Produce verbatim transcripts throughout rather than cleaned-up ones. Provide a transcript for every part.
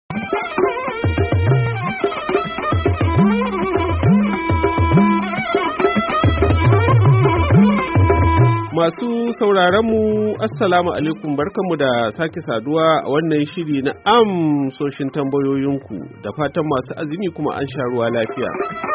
Masu sauraronmu, Assalamu alaikum, barkanmu da sake saduwa a wannan shiri na amsoshin tambayoyinku, da fatan masu azumi kuma an sha ruwa lafiya.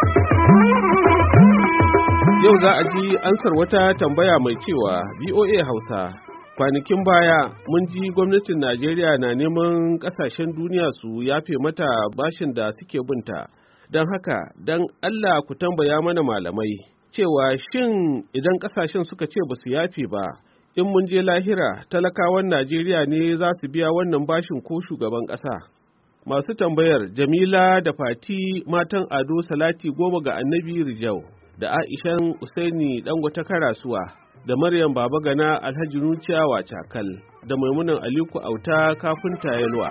Yau za a ji ansar wata tambaya mai cewa V O A Hausa. Kwanakin baya mun ji gwamnatin Najeriya na neman ƙasashen duniya su yafe mata bashin da suke binta. Don haka, don Allah ku tambaya mana malamai, cewa shin idan ƙasashen suka ce ba su yafe ba, in mun je lahira talakawan Najeriya ne za su biya wannan bashin ko shugaban ƙasa? Masu tambayar Jamila da Fati matan Ado Salati Goma ga Annabi Rijau, da Aishan Usaini Dangote Karasuwa, da Maryam Babagana Alhaji Nuciya Wacakal, da Maimunan Aliko Auta Kafinta Yalwa.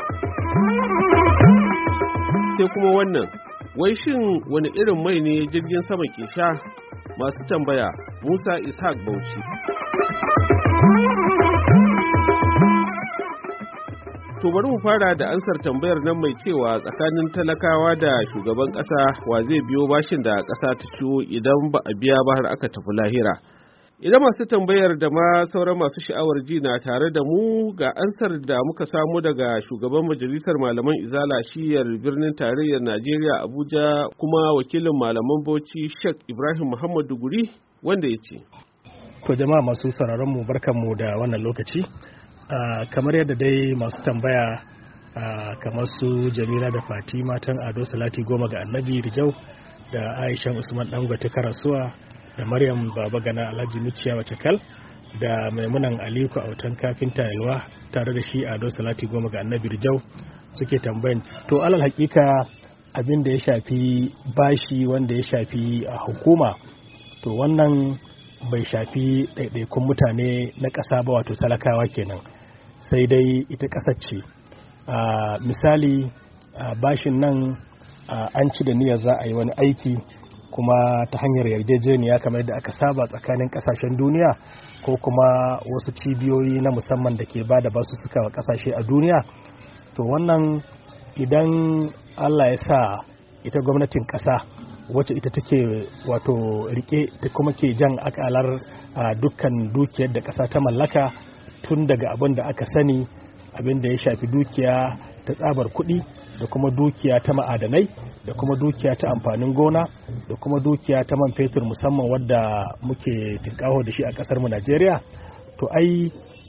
Sai kuma wannan, wai shin wani irin mai ne jirgin sama ke sha? Masu tambaya Musa Ishaq Bauchi. To bari mu fara da ansar tambayar nan mai cewa tsakanin talakawa da shugaban ƙasa wa zai biyo bashin da ƙasa ta ciwo idan ba a biya ba har aka tafi lahira. Idan masu tambayar da ma sauran masu sha'awar ji na tare da mu, ga ansar da muka samu daga shugaban majalisar malaman izala shiyar birnin tarayyar Najeriya Abuja kuma wakilin malaman Bauchi Sheikh Ibrahim Muhammad Duguri, wanda ya ce. To jama'a masu sauraron mu barkanmu da wannan lokaci. Uh, kamar yadda dai masu tambaya uh, kamar su Jamila da Fati matan Ado Salati Goma ga Annabi Rijau, da Aisha Usman Dangote Karasuwa, da Maryam Babagana Alhaji Nuciya Wacakal, da Maimunan Aliko Autan Kafinta Yalwa tare da shi Ado Salati Goma ga Annabi Rijau suke tambayan. To alal hakika abin da ya shafi bashi wanda ya shafi a hukuma, to wannan bai shafi ɗaiɗaikun mutane na ƙasa ba, wato talakawa kenan, sai dai ita ƙasar ce. Uh, misali uh, bashin nan uh, an ci da niyyar za a yi wani aiki kuma ta hanyar yarjejeniya kamar da aka saba tsakanin kasashen duniya ko kuma wasu cibiyoyi na musamman da ke ba da basu suka wa kasashe a duniya. To wannan idan Allah ya sa ita gwamnatin kasa wacce ita take wato rike ta kuma ke jan akalar dukkan dukiyar da kasa ta mallaka, tun daga abin da aka sani, abin da ya shafi dukiya ta tsabar kuɗi, da kuma dukiya ta ma'adanai, da kuma dukiya ta amfanin gona, da kuma dukiya ta man fetur musamman wadda muke tinkaho da shi a kasar mu Najeriya. To ai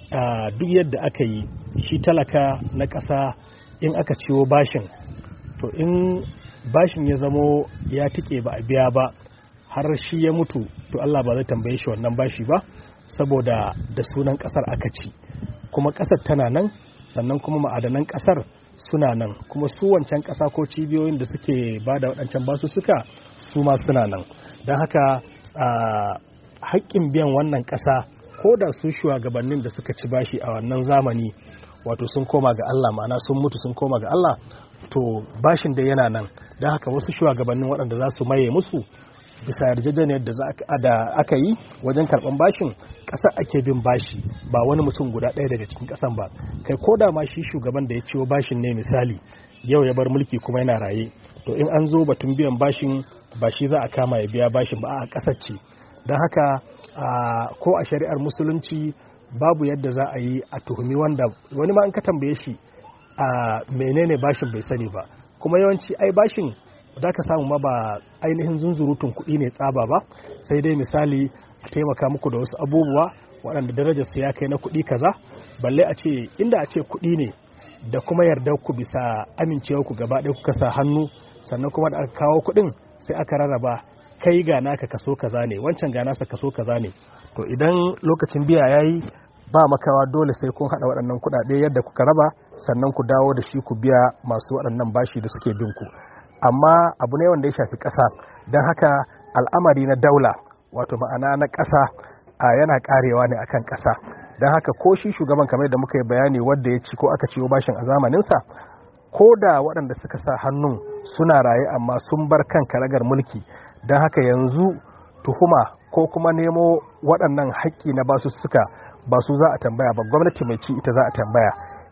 duk yadda aka yi, shi talaka na ƙasa in aka ciwo bashin, to in bashin ya zamo ya tike ba a biya ba har shi ya mutu, to Allah ba zai tambaye shi wannan bashi ba, saboda da sunan ƙasar aka ci, kuma ƙasar tana nan, sannan kuma ma'adanan ƙasar suna nan, kuma su wancan ƙasa ko cibiyoyin da suke ba da waɗancan basussuka su ma suna nan. Don haka haƙƙin biyan wannan ƙasa, ko da su shugabannin da suka ci bashi a wannan zamani wato sun koma ga Allah, ma'ana sun mutu sun koma ga Allah, to bashin da yana nan. Don haka wasu shugabannin waɗanda za su maye musu bisa yarjejeniyar da aka yi wajen karɓan bashin, ƙasa ake bin bashi, ba wani mutum guda ɗaya daga cikin ƙasan ba. Kai ko da ma shi shugaban da ya ciwo bashin ne misali yau ya bar mulki kuma yana raye, to in an zo batun biyan bashin ba shi za a kama ya biya bashin ba, a ƙasar ce. Don haka ko a shari'ar musulunci babu yadda za a yi a tuhumi wanda wani ma in ka tambaye shi a menene bashin bai sani ba, kuma yawanci ai bashin za ka samu ma ba ainihin zunzurutun kuɗi ne tsaba ba, sai dai misali a taimaka muku da wasu abubuwa waɗanda darajar su ya kai na kuɗi kaza, balle a ce inda a ce kuɗi ne da kuma yardar ku bisa amincewar ku gaba ɗaya kuka sa hannu, sannan kuma da aka kawo kuɗin sai aka rarraba, kai ga naka kaso kaza ne, wancan ga nasa kaso kaza ne, to idan lokacin biya yayi ba makawa dole sai kun haɗa waɗannan kuɗaɗe yadda kuka raba, sannan ku dawo da shi ku biya masu waɗannan bashi da suke bin ku. Amma abu ne wanda ya shafi ƙasa, don haka al'amari na daula wato ma'ana na ƙasa a yana ƙarewa ne akan ƙasa. Don haka ko shi shugaban kamar da muka yi bayani wadda ya ci ko aka ciwo bashin a zamaninsa, ko da waɗanda suka sa hannun suna raye amma sun bar kan karagar mulki, don haka yanzu tuhuma ko kuma nemo waɗannan haƙƙi na basussuka ba su za a tambaya ba, gwamnati mai ci ita za a tambaya.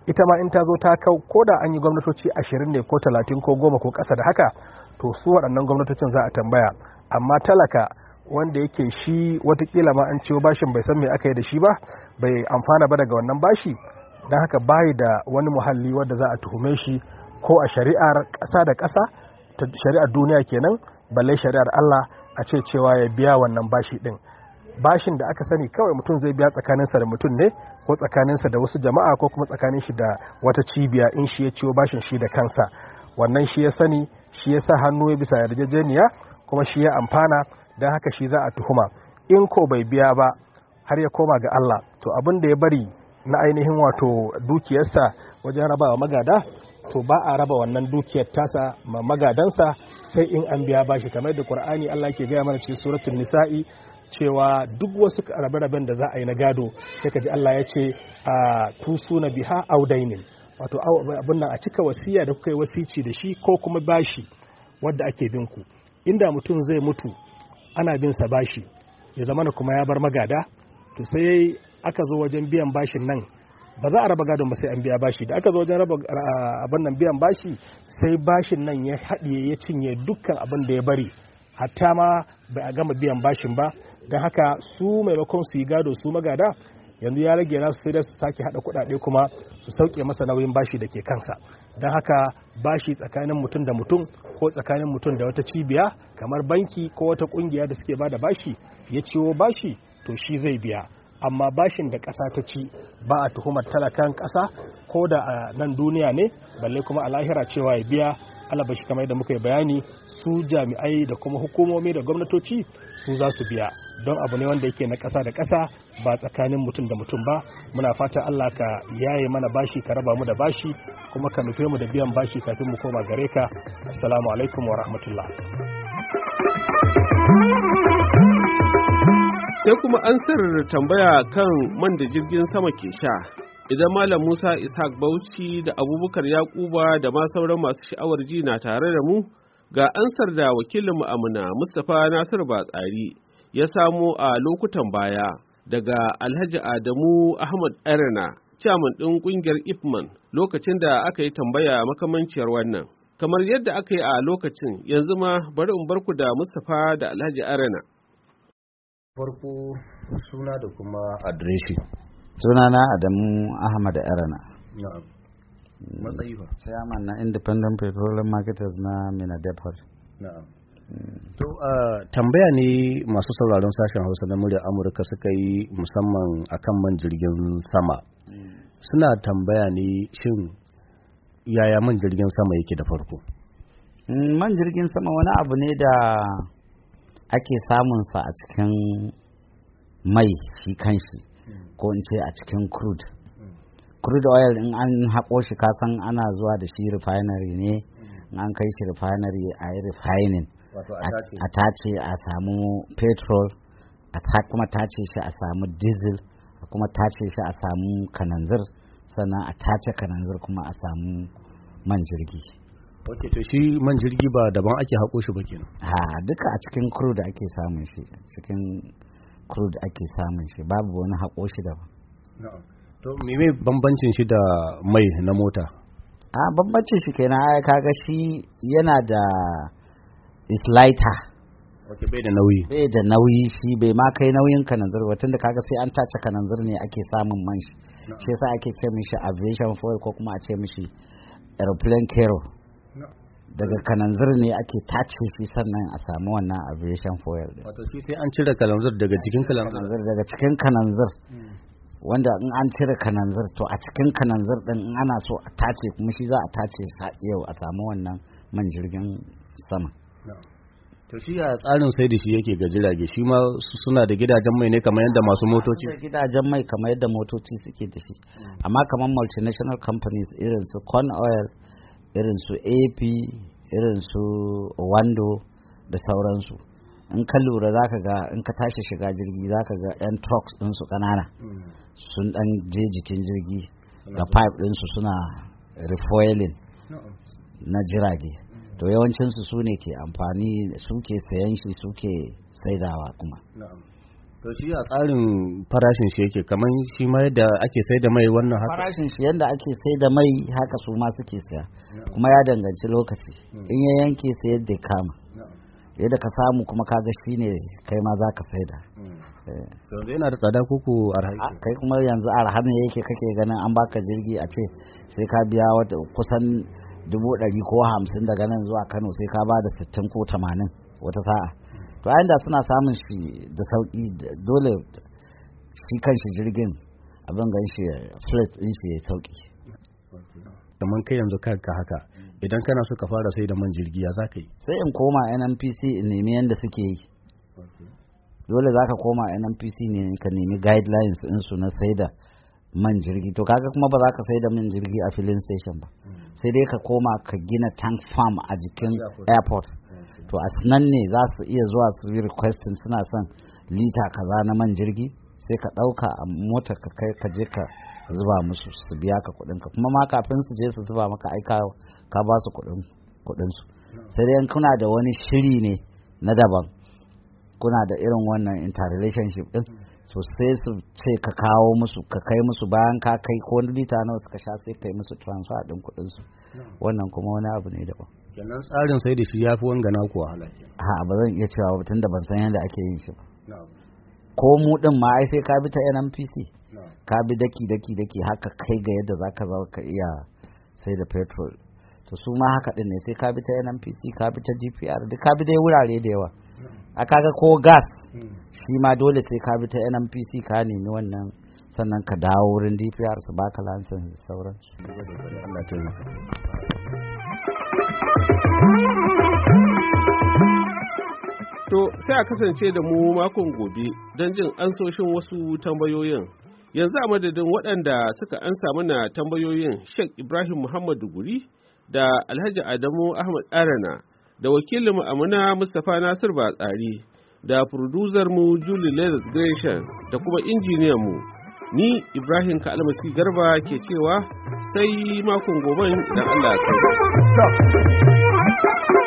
ita ma in ta zo ta kau ko da an yi gwamnatoci ashirin ne ko talatin ko goma ko ƙasa da haka, to su waɗannan gwamnatocin za a tambaya. Amma talaka wanda yake shi watakila ma an ciwo bashin bai san me aka yi da shi ba, bai amfana ba daga wannan bashi, don haka bayi da wani muhalli wanda za a tuhume shi ko a shari'ar ƙasa da ƙasa, ta shari'ar duniya kenan, balle shari'ar Allah a ce cewa ya biya wannan bashi ɗin. Bashin da aka sani kawai mutum zai biya tsakaninsa da mutum ne, ko tsakaninsa da wasu jama'a, ko kuma tsakanin shi da wata cibiya in shi ya ciwo bashin shi da kansa. Wannan shi ya sani, shi ya sa hannu ya bisa yarjejeniya, kuma shi ya amfana, don haka shi za a tuhuma. In ko bai biya ba har ya koma ga Allah, to abin da ya bari na ainihin wato dukiyarsa wajen rabawa magada, to ba a raba wannan dukiyar tasa ma magadansa sai in an biya bashi, kamar da Qur'ani Allah ke gaya mana cikin suratul Nisa'i cewa duk wasu rabe-raben da za a yi na gado sai ka ji Allah ya ce a tusuna biha audainin, wato abin nan a cika wasiya da kuka yi wasici da shi ko kuma bashi wadda ake bin ku. Inda mutum zai mutu ana bin sa bashi, ya zama kuma ya bar magada, to sai aka zo wajen biyan bashin nan ba za a raba gadon ba sai an biya bashi. Da aka zo wajen raba abin nan biyan bashi, sai bashin nan ya haɗiye ya cinye dukkan abin da ya bari, hatta ma bai a gama biyan bashin ba. Don haka su maimakon su yi gado su magada, yanzu ya rage nasu sai da su sake haɗa kuɗaɗe kuma su sauke masa nauyin bashi da ke kansa. Don haka bashi tsakanin mutum da mutum, ko tsakanin mutum da wata cibiya kamar banki ko wata ƙungiya da suke bada bashi, ya ciwo bashi to shi zai biya. Amma bashin da ƙasa ta ci ba a tuhumar talakan ƙasa, ko da a nan duniya ne, balle kuma a lahira cewa ya biya. Alabashi kamar yadda muka yi bayani, su jami'ai da kuma hukumomi da gwamnatoci su za su biya, don abu ne wanda yake na ƙasa da ƙasa, ba tsakanin mutum da mutum ba. Muna fatan Allah ka yaye mana bashi, ka raba mu da bashi, kuma ka nufe mu da biyan bashi kafin mu koma gare ka. Assalamu alaikum wa rahmatullah. Sai kuma ansar tambaya kan man da jirgin sama ke sha. Idan Malam Musa Ishaq Bauchi da Abubakar Yakuba da ma sauran masu sha'awar ji na tare da mu, ga ansar da wakilinmu Amina Mustapha Nasiru Batsari ya samo a lokutan baya daga Alhaji Adamu Ahmad Arena, chairman ɗin ƙungiyar I F M A N, lokacin da aka yi tambaya makamanciyar wannan. Kamar yadda aka yi a lokacin, yanzu ma bari in barku da Mustapha da Alhaji Arena. Farko suna da kuma adireshi. Sunana Adamu Ahmad Arena. Na'am. Matsayi ba. Chairman na Independent Petroleum Marketers na Mina Depot. Na'am. To uh, tambaya ne masu sauraron sashen Hausa na muryar Amurka suka yi musamman akan man jirgin sama. Mm. Suna tambaya ne shin yaya man jirgin sama yake da farko? Mm, man jirgin sama wani abu ne da ake samun sa a cikin mai shi kanshi, mm. ko in ce a cikin crude. Mm. Crude oil in an haƙo shi kasan ana zuwa da shi refinery ne, mm. in an kai shi refinery a yi refining. A tace a samu petrol, a kuma tace shi a samu diesel, a kuma tace shi a samu kananzir, sannan a tace kananzir kuma a samu man jirgi. Ok, to shi man jirgi ba daban ake haƙo shi ba kenan? Ha, duka a cikin crude ake samun shi, cikin crude ake samun shi, babu wani haƙo shi daban. No. To me bambancin shi da mai na mota? A bambancin shi kenan kaga shi yana da is lighter. Okay, bai da nauyi. Bai da nauyi, shi bai ma kai nauyin kananzir ba, tunda kaga sai an tace kananzir ne ake samun man shi. No. Shi yasa ake ce mishi aviation fuel ko kuma a ce mishi airplane kerosene. No. Daga kananzir ne ake tace shi sannan a samu wannan aviation fuel din. Wato shi sai an cire kananzir daga cikin kananzir. Daga cikin kananzir. Mm. Wanda in an cire kananzir, to a cikin kananzir din in ana so a tace kuma shi za a tace yau a samu wannan man jirgin sama. No. To shi a tsarin sai da shi yake ga jirage, shi ma suna da gidajen mai ne kamar yadda masu motoci? Gidajen mai kamar yadda motoci suke da shi, mm. amma kamar multinational companies irin su Corn Oil, irin su A P, irin su Wando da sauransu. In ka lura za ka ga in ka tashi shiga jirgi za ka ga 'yan trucks ɗinsu ƙanana, mm. sun ɗan je jikin jirgi da pipe ɗinsu suna refueling no. na jirage. To yawancinsu su ne ke amfani, su ke sayan shi, su ke saidawa kuma. to shi a tsarin farashin shi yake kamar shi ma yadda ake sai da mai wannan haka farashin shi yadda ake sai da mai haka su ma suke siya kuma ya danganci lokaci in ya yanke sai yadda kama yadda ka samu kuma kaga shi ne kai ma za ka sai da yanzu yana da tsada koko arha kai kuma yanzu arha ne yake kake ganin an baka jirgi a ce sai ka biya wata kusan dubu ɗari ko hamsin daga nan zuwa Kano sai ka ba da sittin ko tamanin wata sa'a to a da suna samun shi da sauki dole shi kan shi jirgin abin gan shi flight din shi ya sauki kamar kai yanzu kanka haka idan kana so ka fara sai da man jirgi ya za ka yi sai in koma N N P C in nemi yadda suke yi dole za ka koma N N P C ne ka nemi guidelines din su na sai da man jirgi to kaga kuma ba za ka sai da man jirgi a filin station ba sai dai ka koma ka gina tank farm a jikin airport to a nan ne za su iya zuwa su yi requesting suna son lita kaza na man jirgi sai ka ɗauka a motar ka kai ka je ka zuba musu su biya ka kuɗin ka kuma ma kafin su je su zuba maka ai ka ba su kuɗin kuɗin su sai dai kuna da wani shiri ne na daban kuna da irin wannan interrelationship din so sai su ce ka kawo musu ka kai musu bayan ka kai ko wani lita nawa suka sha sai kai musu transfer din kuɗin su wannan kuma wani abu ne daban kenan tsarin sai da shi ya fi wangana ko wahala ha ba zan iya cewa ba tunda ban san yadda ake yin shi ba ko mu din ma ai sai ka bi ta N N P C ka bi daki daki daki haka kai ga yadda zaka zo ka iya sai da petrol to su ma haka din ne sai ka bi ta N N P C ka bi ta G P R duk ka bi dai wurare da yawa a kaga ko gas shi ma dole sai ka bi ta N N P C ka nemi wannan sannan ka dawo wurin D P R su baka lansan sauran Allah ta yi To sai a kasance da mu makon gobe don jin ansoshin wasu tambayoyin. Yanzu a madadin waɗanda suka ansa mana tambayoyin Sheikh Ibrahim Muhammadu Guri da Alhaji Adamu Ahmad Arana da wakilin mu Amina Mustapha Nasir Batsari da producer mu Julie Leathers Gresham da kuma injiniyan mu ni Ibrahim Kalmasi Garba ke cewa sai makon gobe idan Allah ya kai.